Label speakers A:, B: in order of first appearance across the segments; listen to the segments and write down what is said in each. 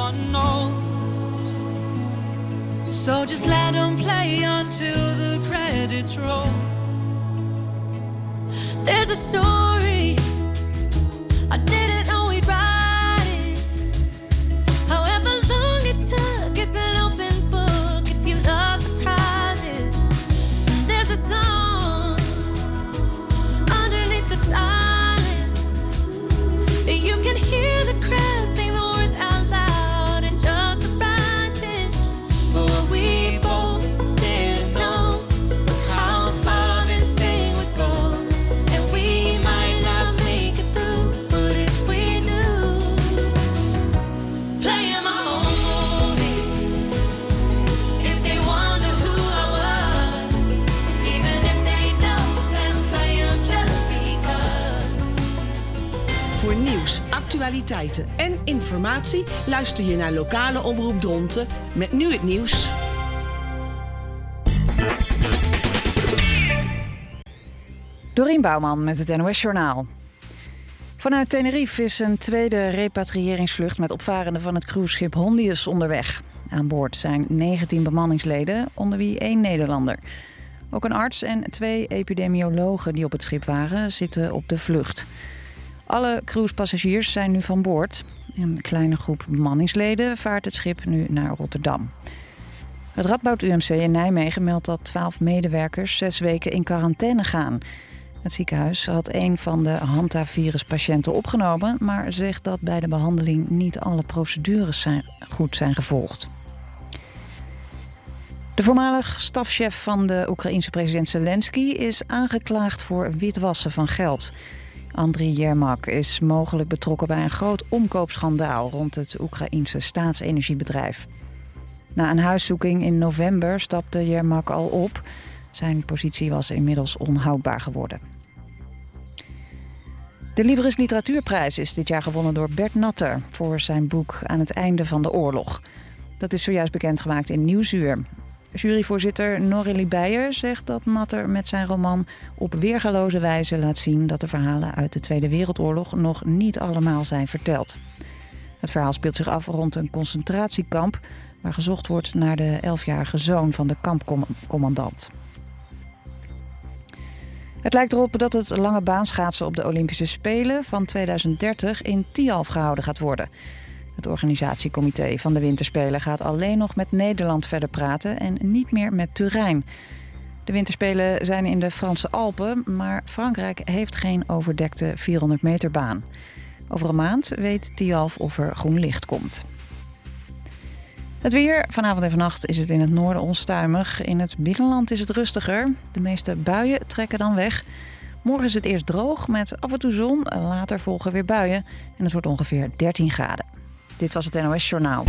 A: want no. So just let them play until the credits roll. There's a story I didn't know we'd write it. However long it took, it's an open book if you love surprises. There's a song underneath the silence. You can hear the crowd sing the words out loud in just the right pitch. But what we both didn't know was how far this thing would go. And we might not make it through, but if we do, playing my own movies. If they wonder who I was, even if they don't, then play them just because.
B: Voor nieuws, actualiteiten en informatie luister je naar lokale omroep Dronten met nu het nieuws.
C: Dorien Bouwman met het NOS Journaal. Vanuit Tenerife is een tweede repatriëringsvlucht met opvarenden van het cruiseschip Hondius onderweg. Aan boord zijn 19 bemanningsleden, onder wie 1 Nederlander. Ook een arts en 2 epidemiologen die op het schip waren, zitten op de vlucht. Alle cruisepassagiers zijn nu van boord. Een kleine groep bemanningsleden vaart het schip nu naar Rotterdam. Het Radboud UMC in Nijmegen meldt dat 12 medewerkers 6 weken in quarantaine gaan. Het ziekenhuis had een van de hantaviruspatiënten opgenomen, maar zegt dat bij de behandeling niet alle procedures goed zijn gevolgd. De voormalig stafchef van de Oekraïense president Zelensky is aangeklaagd voor witwassen van geld. Andriy Yermak is mogelijk betrokken bij een groot omkoopschandaal rond het Oekraïense staatsenergiebedrijf. Na een huiszoeking in november stapte Yermak al op. Zijn positie was inmiddels onhoudbaar geworden. De Libris Literatuurprijs is dit jaar gewonnen door Bert Natter voor zijn boek Aan het einde van de oorlog. Dat is zojuist bekendgemaakt in Nieuwsuur. Juryvoorzitter Norélie Beijer zegt dat Natter met zijn roman op weergaloze wijze laat zien dat de verhalen uit de Tweede Wereldoorlog nog niet allemaal zijn verteld. Het verhaal speelt zich af rond een concentratiekamp waar gezocht wordt naar de 11-jarige zoon van de kampcommandant. Het lijkt erop dat het lange baanschaatsen op de Olympische Spelen van 2030 in Tialf gehouden gaat worden. Het organisatiecomité van de Winterspelen gaat alleen nog met Nederland verder praten en niet meer met Turijn. De Winterspelen zijn in de Franse Alpen, maar Frankrijk heeft geen overdekte 400 meter baan. Over een maand weet Tialf of er groen licht komt. Het weer. Vanavond en vannacht is het in het noorden onstuimig. In het binnenland is het rustiger. De meeste buien trekken dan weg. Morgen is het eerst droog met af en toe zon. Later volgen weer buien. En het wordt ongeveer 13 graden. Dit was het NOS Journaal.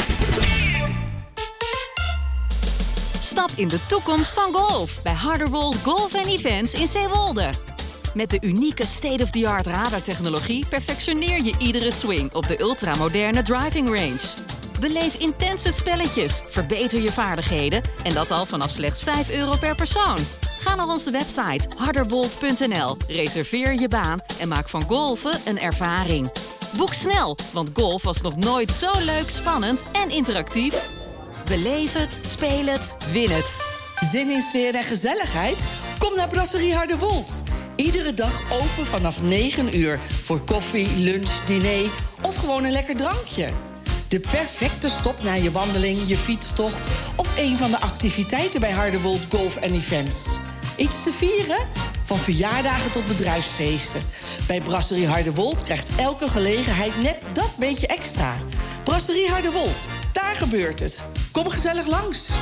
D: Stap in de toekomst van golf bij Harderwold Golf & Events in Zeewolde. Met de unieke state-of-the-art radartechnologie perfectioneer je iedere swing op de ultramoderne driving range. Beleef intense spelletjes, verbeter je vaardigheden en dat al vanaf slechts €5 per persoon. Ga naar onze website harderwold.nl, reserveer je baan en maak van golfen een ervaring. Boek snel, want golf was nog nooit zo leuk, spannend en interactief. Beleef het, speel het, win het.
B: Zin in sfeer en gezelligheid? Kom naar Brasserie Harderwold. Iedere dag open vanaf 9 uur voor koffie, lunch, diner of gewoon een lekker drankje. De perfecte stop na je wandeling, je fietstocht of een van de activiteiten bij Harderwold Golf & Events. Iets te vieren? Van verjaardagen tot bedrijfsfeesten. Bij Brasserie Harderwold krijgt elke gelegenheid net dat beetje extra. Brasserie Harderwold, daar gebeurt het. Kom gezellig langs.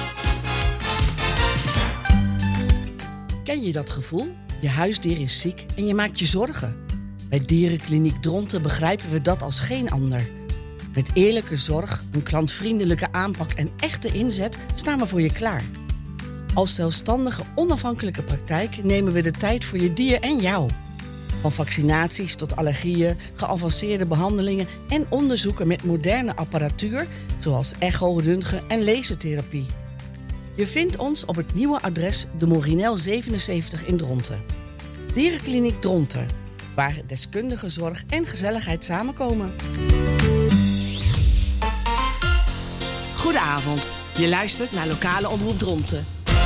B: Ken je dat gevoel? Je huisdier is ziek en je maakt je zorgen. Bij Dierenkliniek Dronten begrijpen we dat als geen ander. Met eerlijke zorg, een klantvriendelijke aanpak en echte inzet staan we voor je klaar. Als zelfstandige, onafhankelijke praktijk nemen we de tijd voor je dier en jou. Van vaccinaties tot allergieën, geavanceerde behandelingen en onderzoeken met moderne apparatuur, zoals echo, röntgen en lasertherapie. Je vindt ons op het nieuwe adres de Morinel 77 in Dronten. Dierenkliniek Dronten, waar deskundige zorg en gezelligheid samenkomen. Goedenavond. Je luistert naar Lokale Omroep Dronten.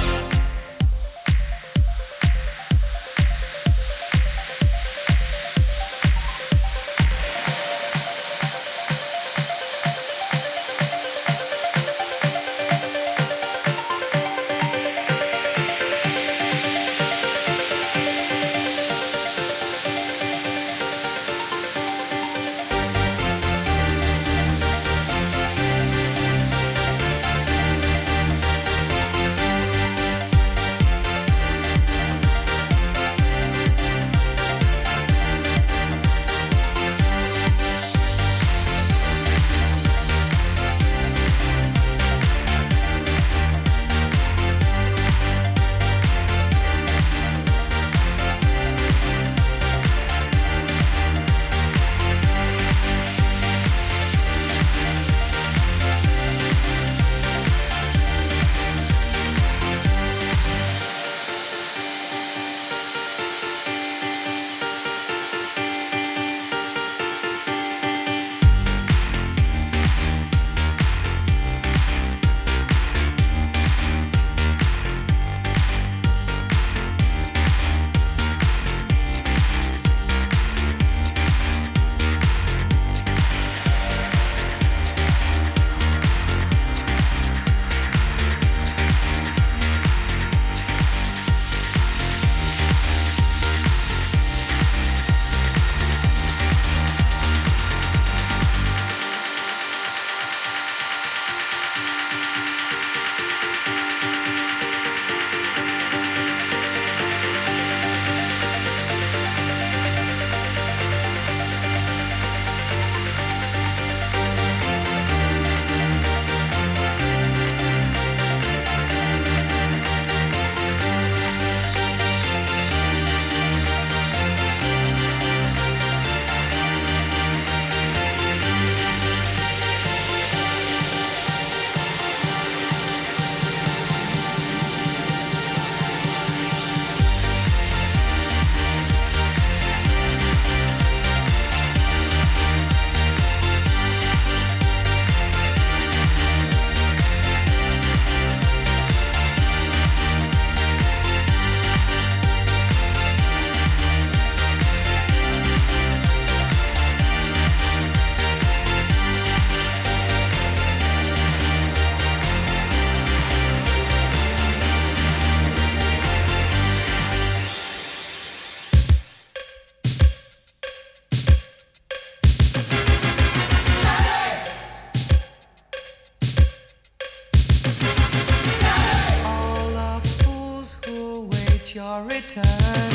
E: your return.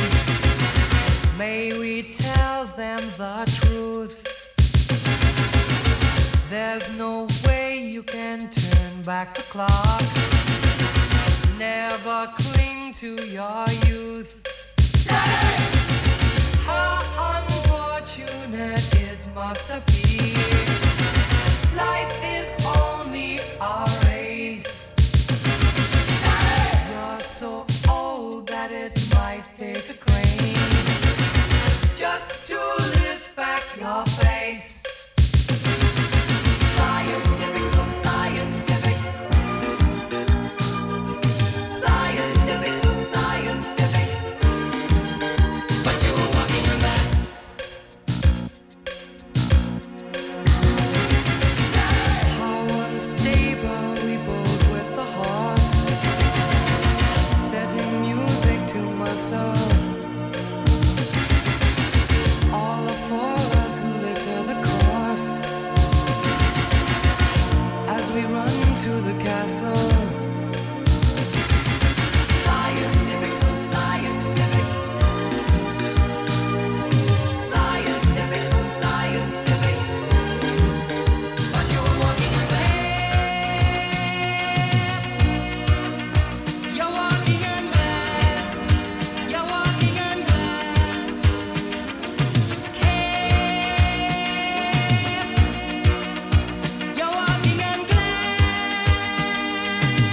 E: May we tell them the truth. There's no way you can turn back the clock. Never cling to your youth. How unfortunate it must appear. Life is only a race. You're so old that it might take a crane just to lift back your face. Scientific, so scientific. Scientific, so scientific. But you were walking on glass. How unstable we both with the horse, setting music to my soul. All are for us who litter the course as we run to the castle. Scientific, so scientific. Scientific, so scientific. But you were walking on glass. You're walking on glass. You're walking on glass. You're walking on glass.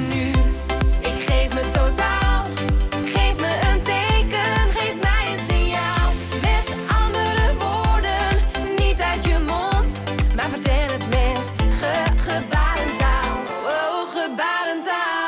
A: nu. Ik geef me totaal. Geef me een teken, geef mij een signaal. Met andere woorden, niet uit je mond, maar vertel het met gebarentaal. Oh, gebarentaal.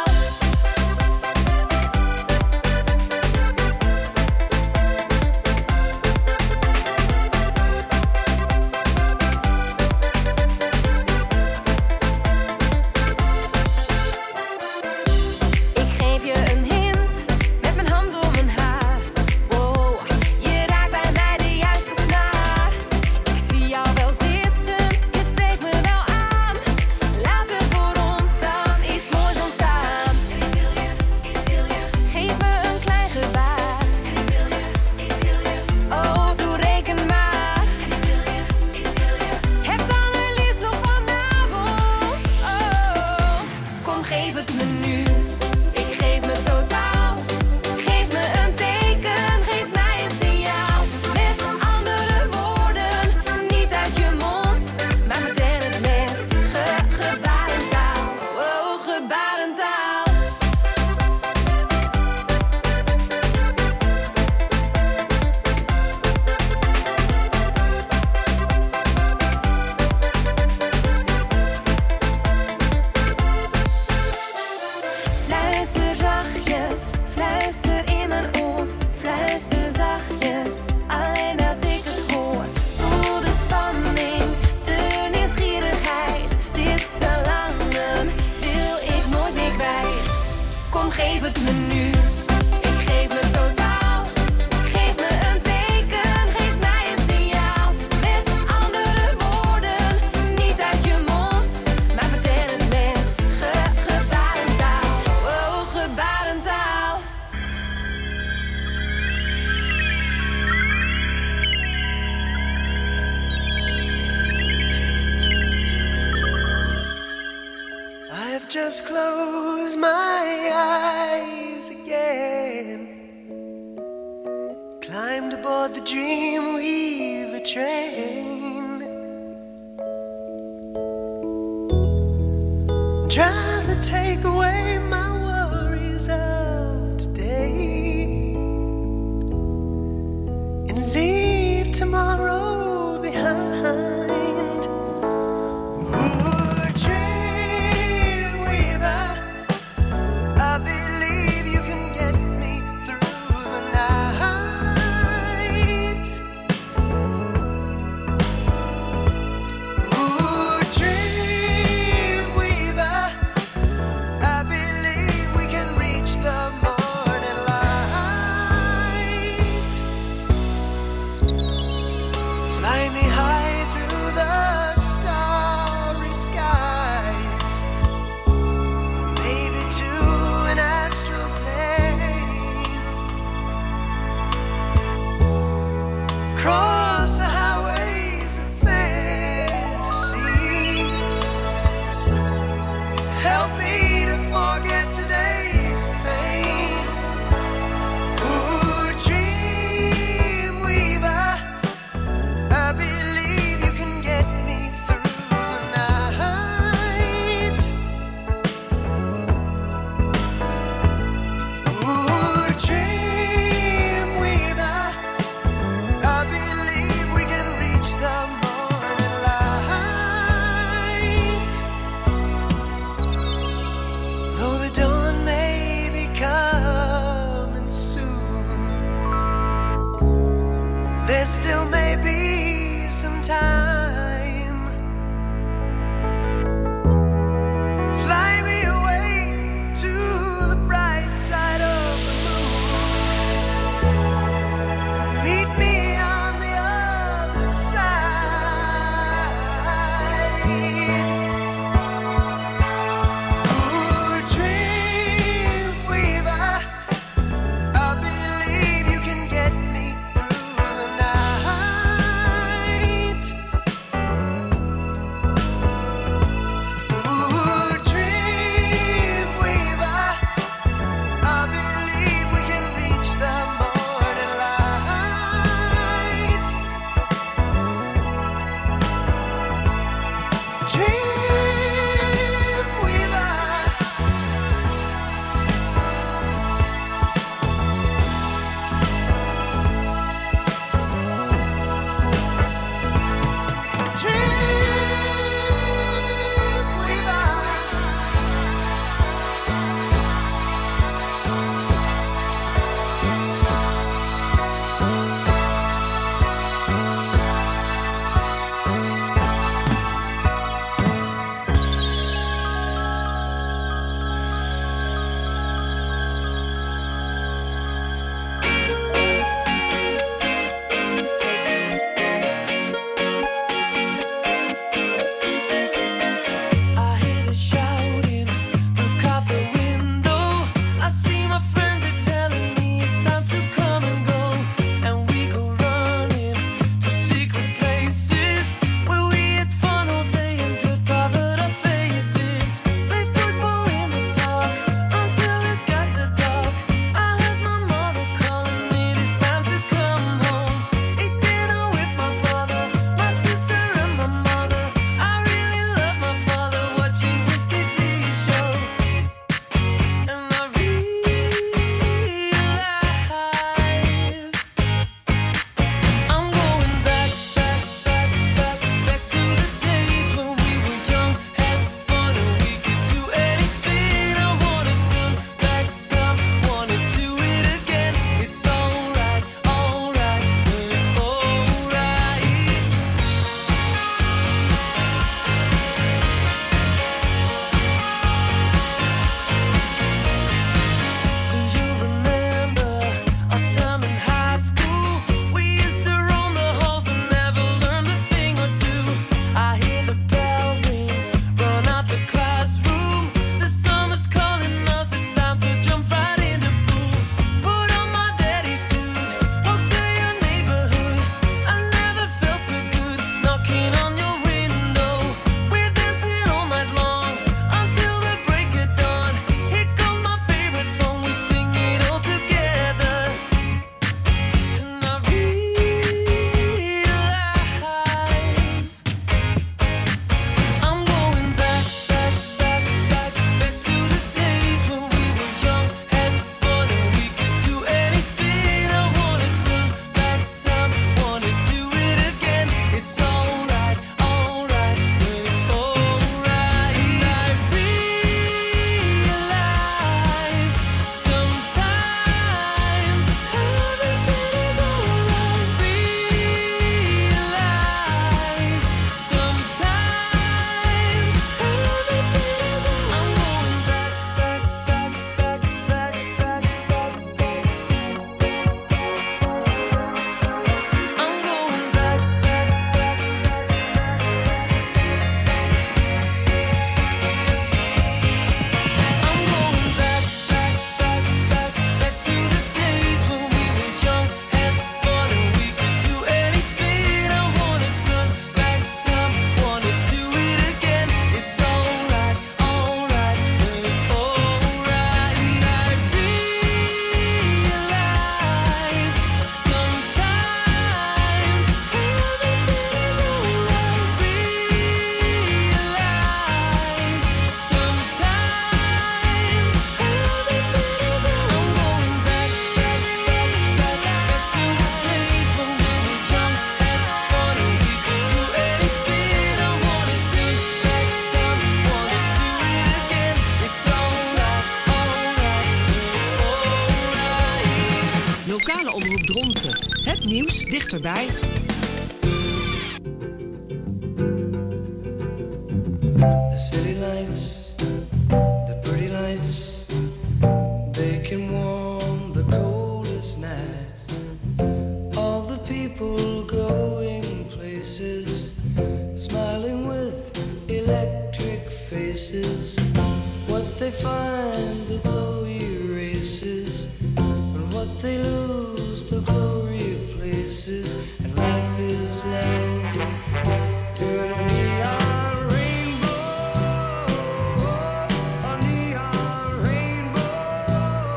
A: Ik geef je een hint met mijn hand om mijn haar. Wow, je raakt bij mij de juiste snaar. Ik zie jou wel zitten, je spreekt me wel aan. Laat er voor ons dan iets moois ontstaan. En ik wil je. Geef me een klein gebaar. En ik wil je. Oh, toereken maar. En ik wil je. Het allerliefst nog vanavond. Oh, kom geef het me nu. Ik geef me totaal. Geef me een teken, geef mij een signaal. Met andere woorden, niet uit je mond, maar vertel het met gebarentaal. Oh, gebarentaal. Fluister zachtjes, fluister in mijn oor. Fluister zachtjes, alleen dat ik het hoor. Voel de spanning, de nieuwsgierigheid. Dit verlangen wil ik nooit meer kwijt. Kom, geef het me nu. Ik geef me totaal. Geef me een teken, geef mij een signaal. Met andere woorden, niet uit je mond, maar vertel het met gebarentaal. Oh, gebarentaal.
F: I've just closed my eyes again. Climbed aboard the Dreamweaver train. Trying to take away my worries of today and leave tomorrow behind. Ooh, Dreamweaver, I believe you can get me through the night.
G: Dronten. Het nieuws dichterbij.
F: The city lights, the pretty lights, they can warm the coldest nights. All the people going places, smiling with electric faces. What they find, the glow erases, and what they lose, the glow replaces. And life is love in a neon rainbow, a neon rainbow.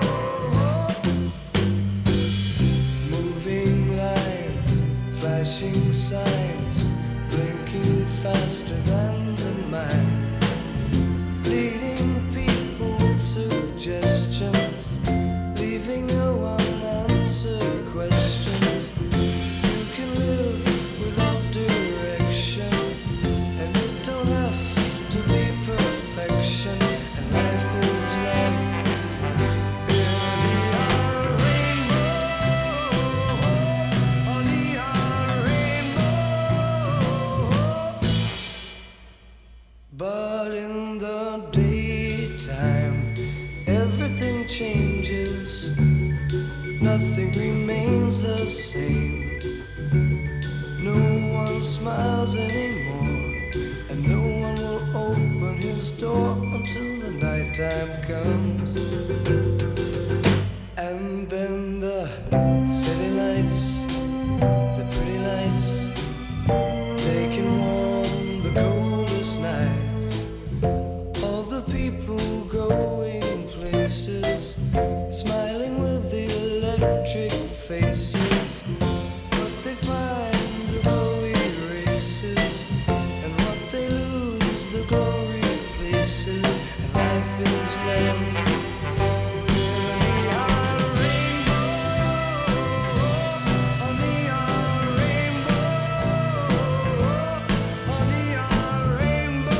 F: Moving lines, flashing signs, blinking faster than the mind, leading people with suggestions, leaving no unanswered questions. You can live without direction, and it don't have to be perfection. And life is love in a neon rainbow, a neon rainbow. But in the daytime, everything changes, nothing remains the same. No one smiles anymore, and no one will open his door until the nighttime comes. And then the city lights, the pretty lights, they can warm the coldest nights. All the people going places, smiling with the electric faces. What they find, the glow erases, and what they lose, the glow replaces. And life is love in a neon rainbow, a neon rainbow, a neon rainbow.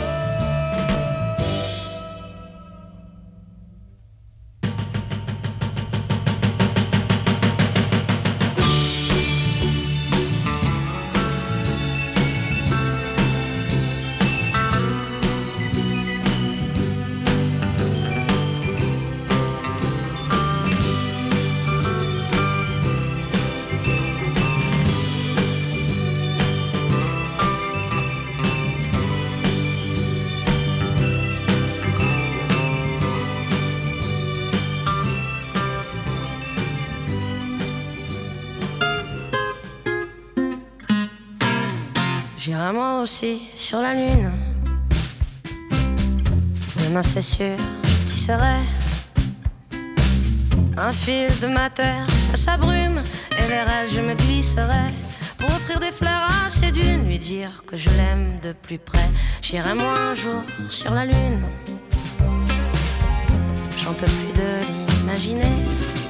H: J'irai moi aussi sur la lune. Demain c'est sûr, je tisserai un fil de ma terre à sa brume, et vers elle je me glisserai pour offrir des fleurs à ses dunes, lui dire que je l'aime de plus près. J'irai moi un jour sur la lune, j'en peux plus de l'imaginer.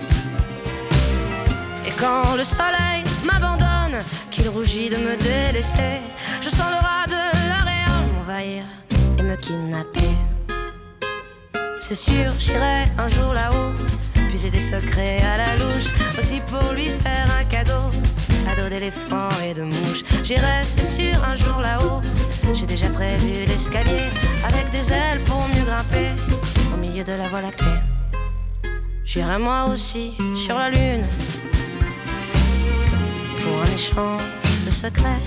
H: Et quand le soleil m'abandonne, qu'il rougit de me délaisser, je sens le rat de l'aréal m'envahir et me kidnapper. C'est sûr, j'irai un jour là-haut, puiser des secrets à la louche, aussi pour lui faire un cadeau d'éléphants et de mouches. J'irai, c'est sûr, un jour là-haut, j'ai déjà prévu l'escalier, avec des ailes pour mieux grimper au milieu de la voie lactée. J'irai moi aussi sur la lune, pour un échange de secrets.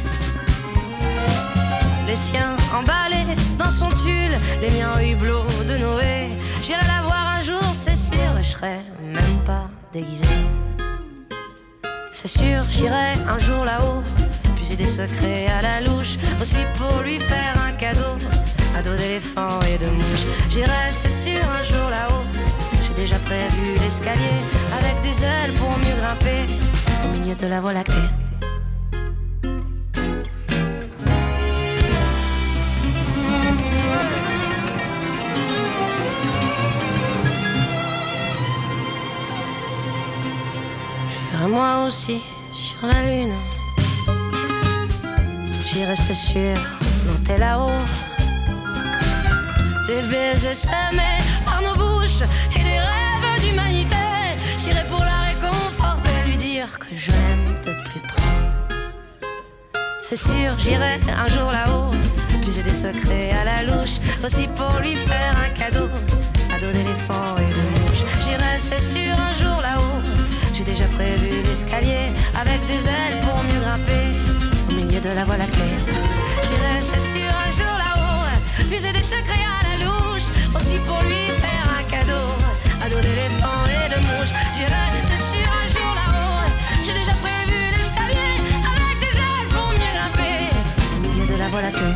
H: Les siens emballés dans son tulle, les miens hublots de Noé. J'irai la voir un jour, c'est sûr, et je serai même pas déguisé. C'est sûr, j'irai un jour là-haut, puiser des secrets à la louche, aussi pour lui faire un cadeau d'éléphants et de mouches. J'irai, c'est sûr, un jour là-haut, j'ai déjà prévu l'escalier, avec des ailes pour mieux grimper au milieu de la voie lactée. Moi aussi sur la lune, j'irai, c'est sûr, planter là-haut des baisers semés par nos bouches et des rêves d'humanité. J'irai pour la réconforter, lui dire voir que je l'aime de plus près. C'est sûr, j'irai un jour là-haut, puiser des secrets à la louche, aussi pour lui faire un cadeau, ado d'éléphant et de mouche. J'irai, c'est sûr, un jour là-haut. J'ai déjà prévu l'escalier avec des ailes pour mieux grimper au milieu de la voie lactée. J'irai, c'est sûr, un jour là-haut, puiser des secrets à la louche, aussi pour lui faire un cadeau, ado d'éléphant et de mouche. J'irai, c'est sûr, un jour là-haut. J'ai déjà prévu l'escalier avec des ailes pour mieux grimper au milieu de la voie lactée.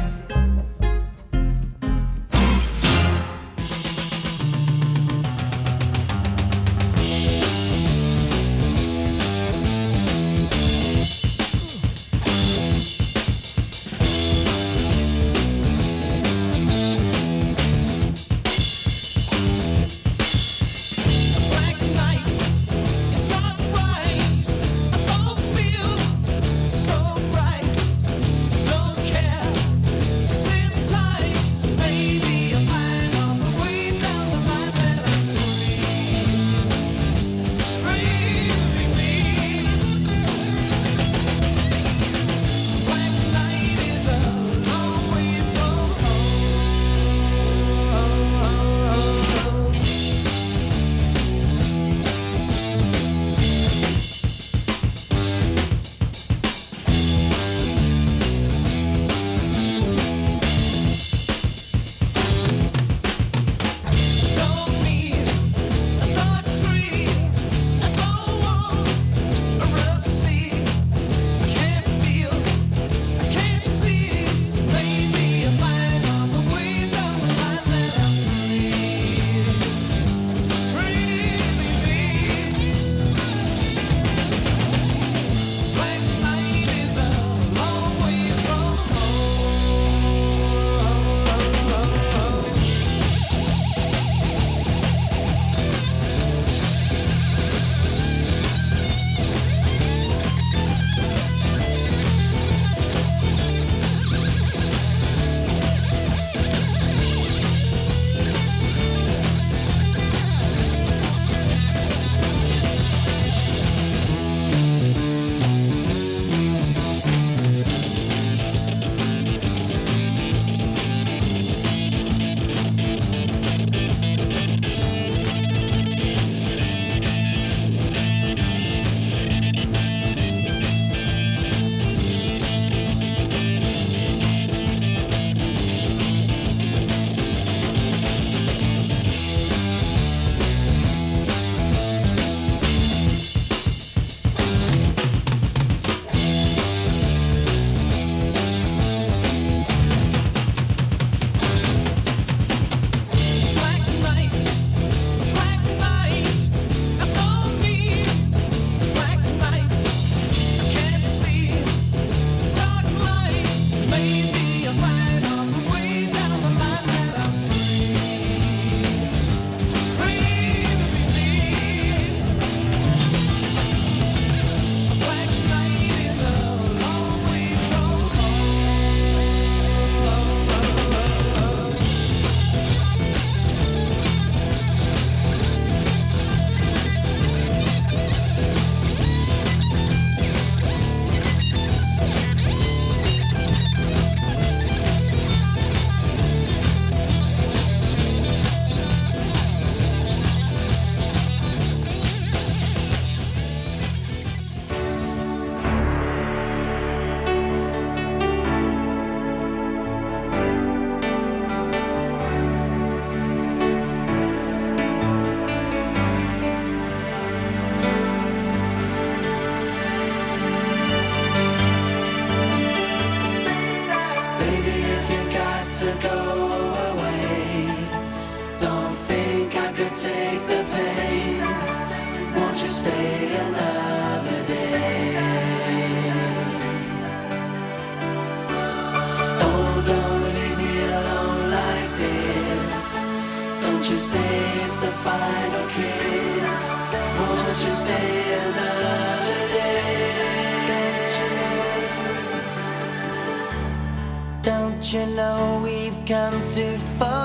I: Don't you know we've come too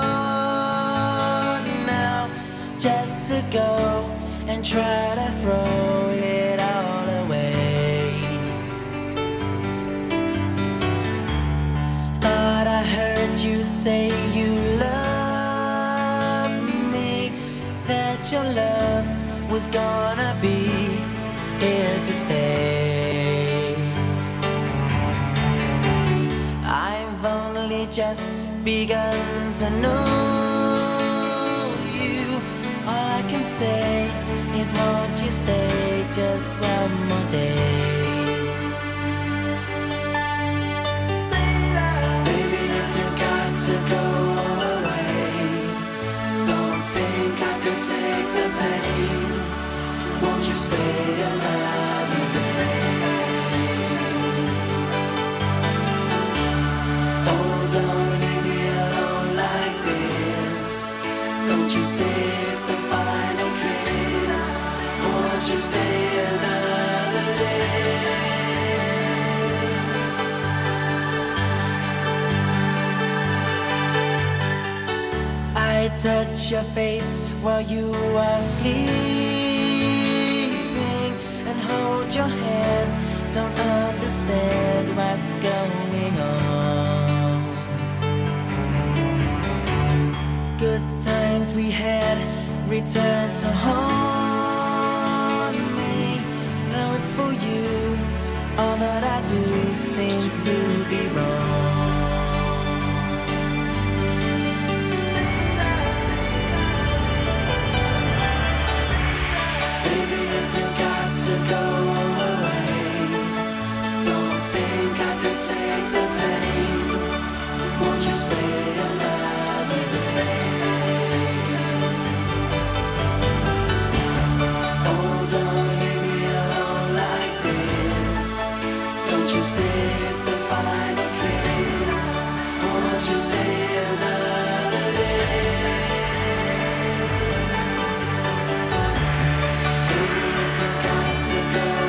I: far now just to go and try to throw it all away? you say you love me, that your love was gonna be here to stay. I've only just begun to know you. All I can say is won't you stay just one more day. Baby, if you got to go away, don't think I could take the pain. Won't you stay another day? Oh, don't leave me alone like this. Don't you say it's the final kiss. Won't you stay another day? I touch your face while you are sleeping and hold your hand. Don't understand what's going on. Good times we had return to haunt me. Though it's for you, all that I do seems to be wrong. To go away, don't think I could take the pain. Won't you stay another day? Oh, don't leave me alone like this. Don't you say it's the final kiss. Won't you stay another day? To go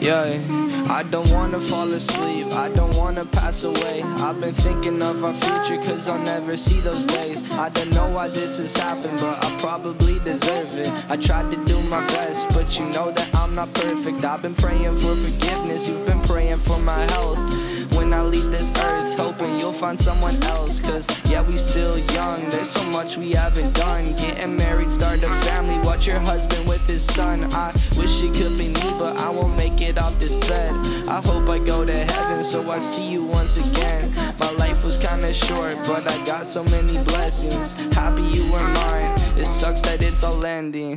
J: Yeah, I don't wanna fall asleep, I don't wanna pass away. I've been thinking of our future cause I'll never see those days. I don't know why this has happened, but I probably deserve it. I tried to do my best, but you know that I'm not perfect. I've been praying for forgiveness, you've been praying for my health. When I leave this earth, hoping you'll find someone else. Cause yeah, we still young, there's so much we haven't done. Getting married, start a family, watch your husband with his son. I wish it could be me, but I won't make it off this bed. I hope I go to heaven, so I see you once again. My life was kinda short, but I got so many blessings. Happy you were mine, it sucks that it's all ending.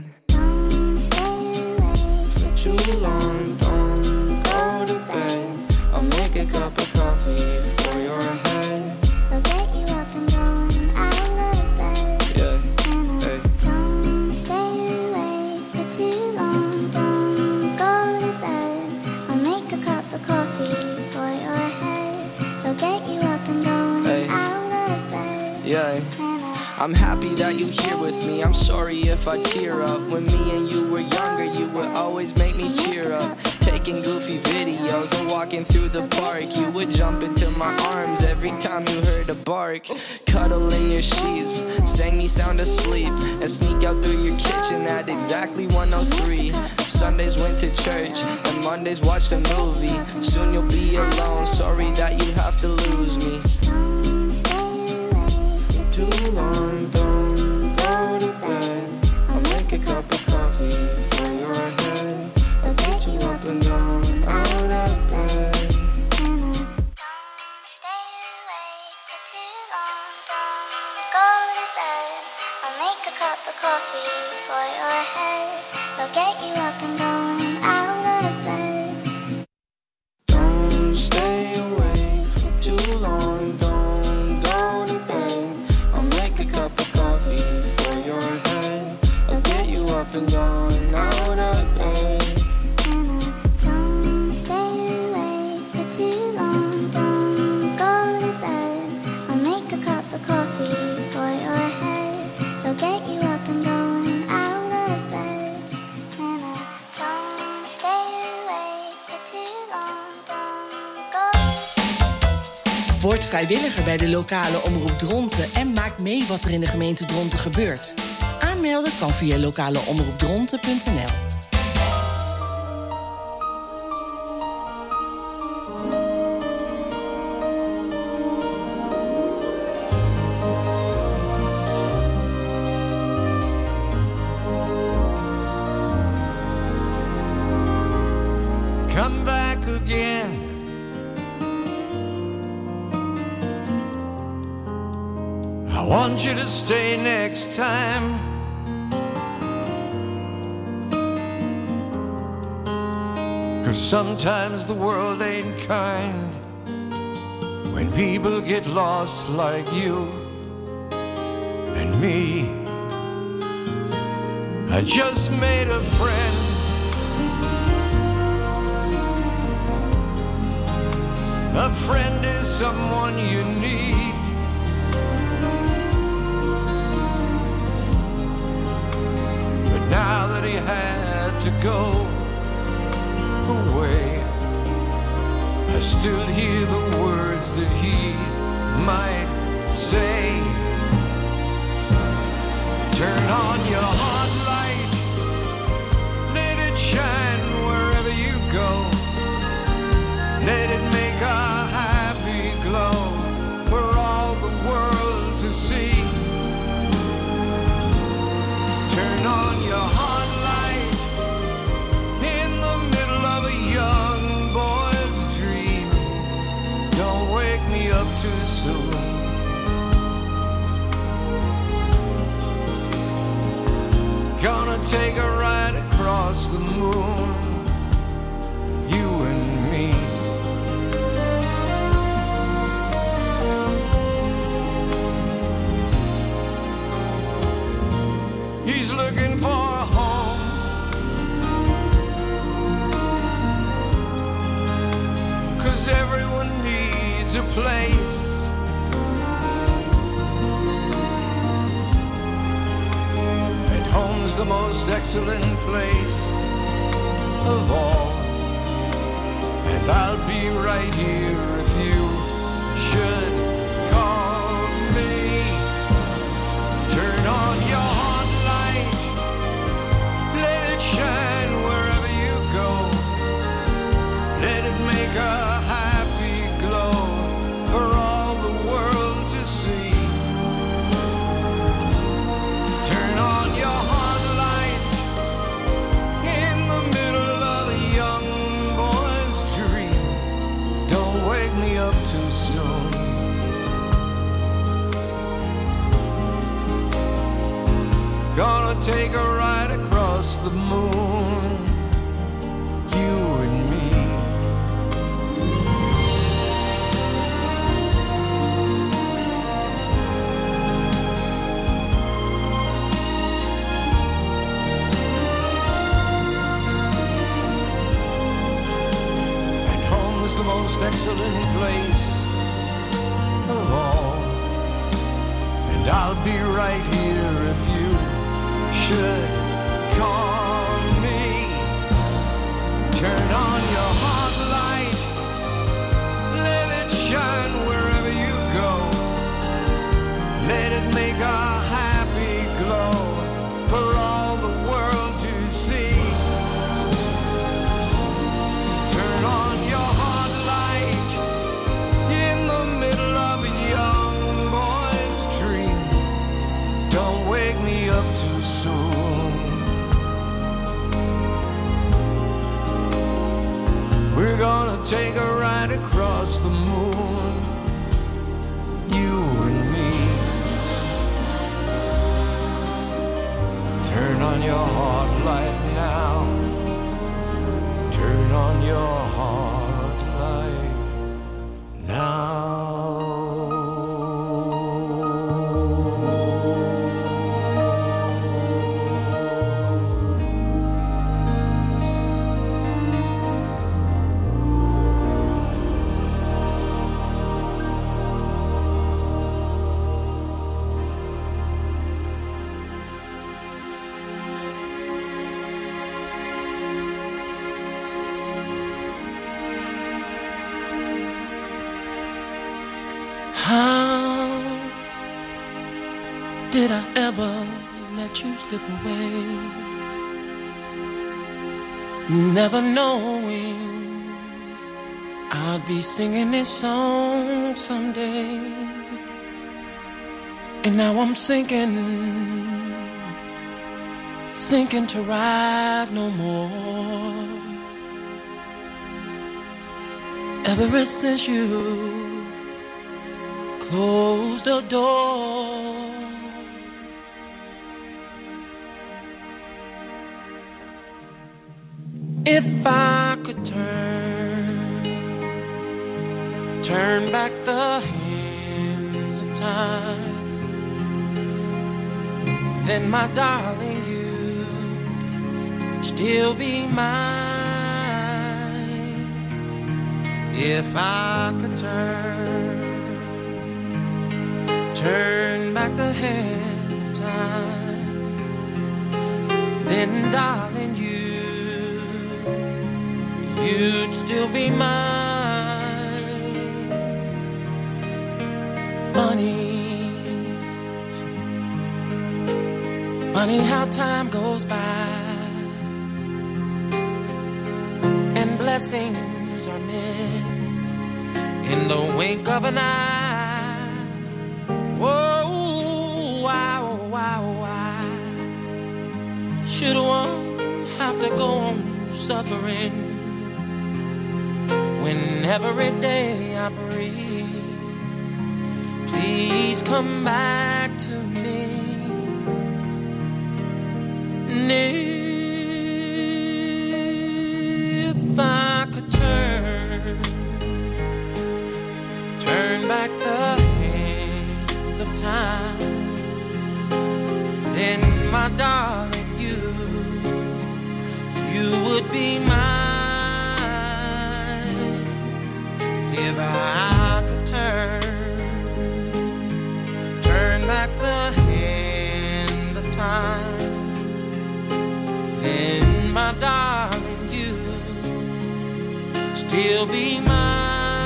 J: For too long, don't go to bed. I'll make a cup of coffee for your head.
K: I'll get you up and going out of bed.
J: Yeah, hey.
K: Don't stay awake for too long. Don't go to bed. I'll make a cup of coffee for your head. I'll get you up and going out of bed.
J: Yeah. I'm happy that you're here with me. I'm sorry if I tear up. When me and you were younger, you would always make me cheer up. Taking goofy videos and walking through the park. You would jump into my arms every time you heard a bark. Cuddle in your sheets, sang me sound asleep, and sneak out through your kitchen at exactly 1:03. Sundays went to church, and Mondays watched a movie. Soon you'll be alone, sorry that you have to lose me. Too long, don't go to bed. I'll make a cup of coffee for your head. I'll get you up and down out of bed.
K: Don't stay awake for too long. Don't go to bed. I'll make a cup of coffee for your head. I'll get you up and going out of bed.
J: Don't stay awake for too long. Don't go to bed. I'll make a cup of coffee for your head. I'll get you up and going out of bed.
K: Don't stay awake for too long. Don't go to bed. I'll make a cup of coffee for your head. I'll get you up and going out of bed. Don't stay awake for too long. Don't go.
B: Word vrijwilliger bij de lokale omroep Dronten en maak mee wat er in de gemeente Dronten gebeurt. Aanmelden kan via lokaleomroepdronten.nl.
L: Come back again. I want you to stay next time. Cause sometimes the world ain't kind when people get lost like you and me. I just made a friend. A friend is someone you need. But now that he had to go away, I still hear the words that he might say. Turn on your hot light, let it shine wherever you go. Let it make a happy glow for all the world to see. Turn on your hot light in the middle of a young boy's dream. Don't wake me up too soon. Gonna take a ride across the moon, you and me. He's looking for a home, cause everyone needs a place. And home's the most excellent place of all. right here if you should call me. Turn on your hot light, let it shine wherever you go. Let it make a happy glow for all the world to see. Turn on your hot light in the middle of a young boy's dream. Don't wake me up too soon. Gonna take a ride across the moon, you and me. And home is the most excellent place of all. And I'll be right here if you should call me. Turn on your hot light, let it shine wherever you go. Let it make a happy glow for all the world to see. Turn on your hot light in the middle of a young boy's dream. Don't wake me up too soon. We're gonna take a ride across the moon, you and me. Turn on your hot light now. Turn on your hot light now.
M: How did I ever let you slip away? Never knowing I'd be singing this song someday. And now I'm sinking to rise no more. Ever since you close the door. If I could turn back the hands of time, then my darling, you'd still be mine. If I could turn back the hands of time, then darling, you'd still be mine. Funny how time goes by and blessings are missed in the wink of an eye. Whoa, wow, wow, why should one have to go on suffering when every day I breathe? Please come back to me. And if I could turn back the hands of time, then my darling, you would be mine. If I could turn back the hands of time, then my darling, you still be mine.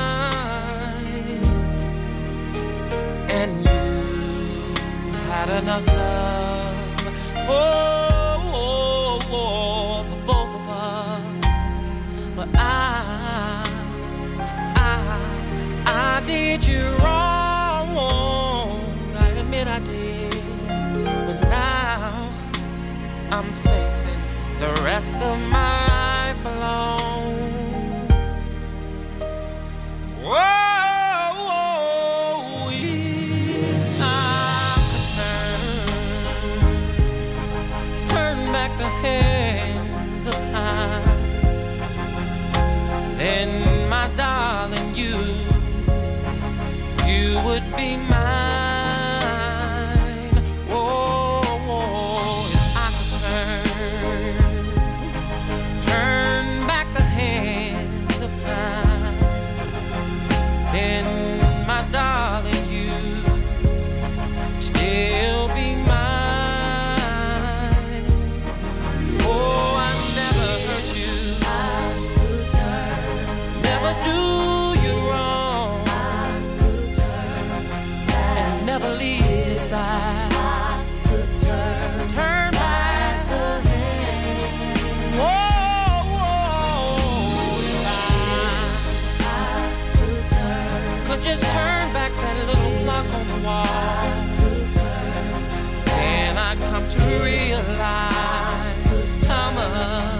M: had enough love for the both of us. But I did you wrong. I admit I did. But now I'm facing the rest of my life alone. Whoa, if I could turn back the hands of time, then my darling, you would be mine. Oh, if I could turn back the hands of time, then my darling, you still be mine. Oh, I never hurt you, never do you wrong, and never leave your side. Turn back the hand. Whoa, if I could just turn back that little clock on the wall, and I'd come to realize how much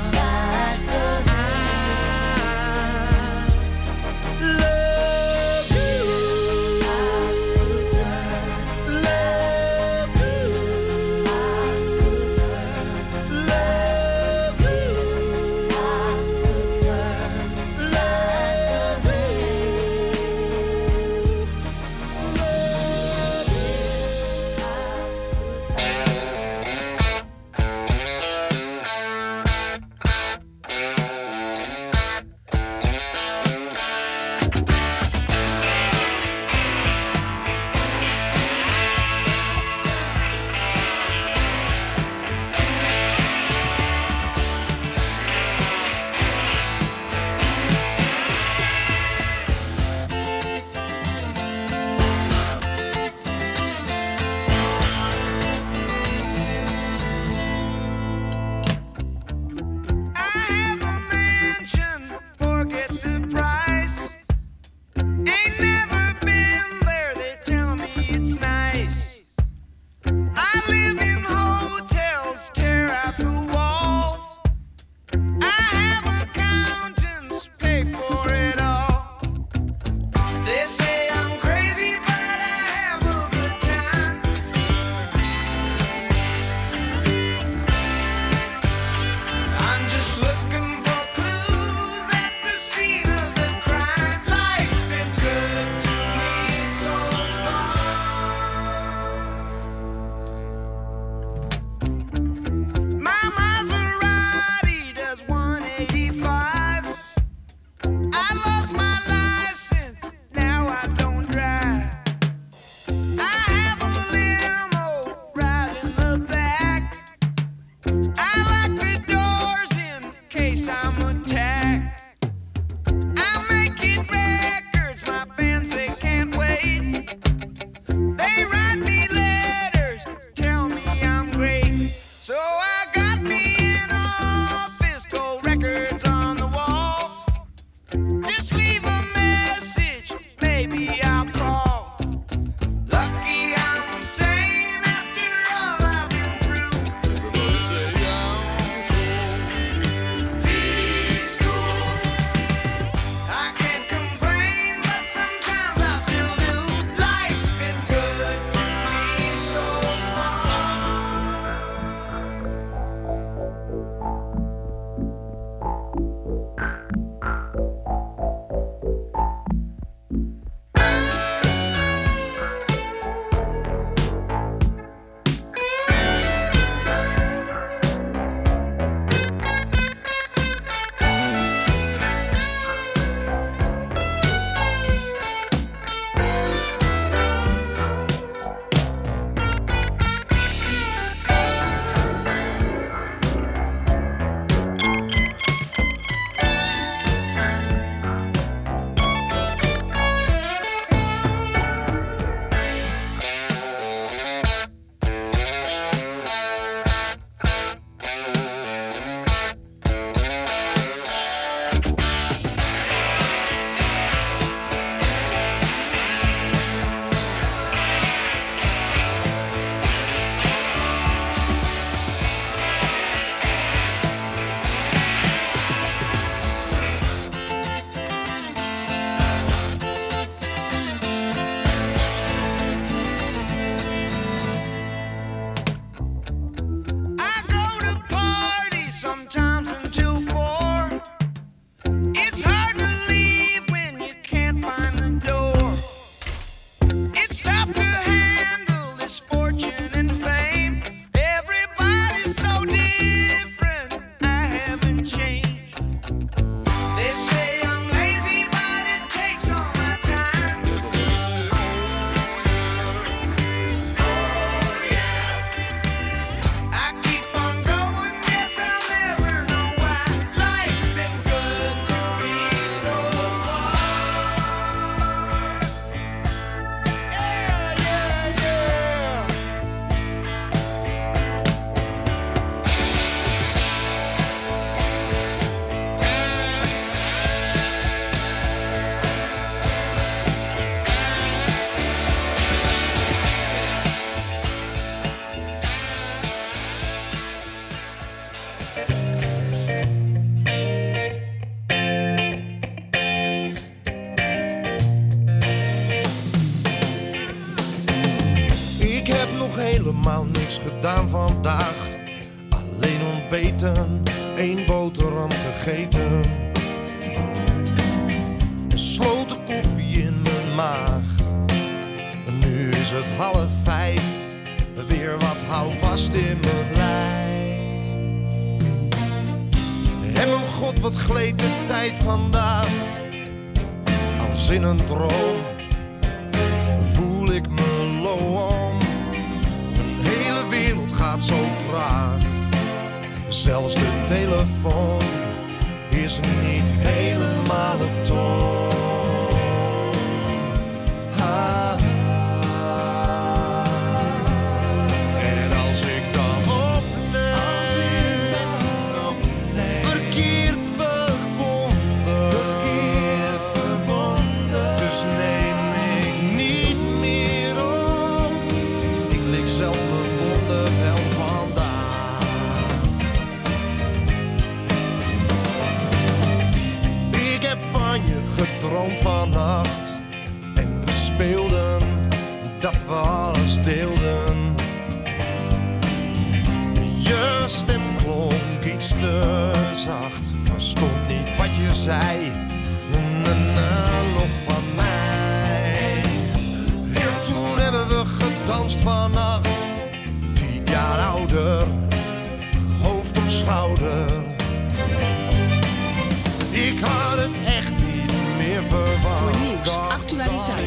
N: helemaal niks gedaan vandaag. Alleen ontbeten, 1 boterham gegeten. Een sloten koffie in mijn maag. En nu is het 4:30, weer wat houvast in mijn lijf. En mijn god, wat gleed de tijd vandaag. Als in een droom voel ik me loom. Mijn hele wereld gaat zo traag. Zelfs de telefoon is niet helemaal op toon. En als ik dan opneem, verkeerd verbonden, dus neem ik niet meer op. Ik lik zelf mijn wonden wel vandaag. Ik heb van je gedroomd vannacht. En we speelden dat we alles deelden. Je stem klonk iets te zacht. Verstond niet wat je zei.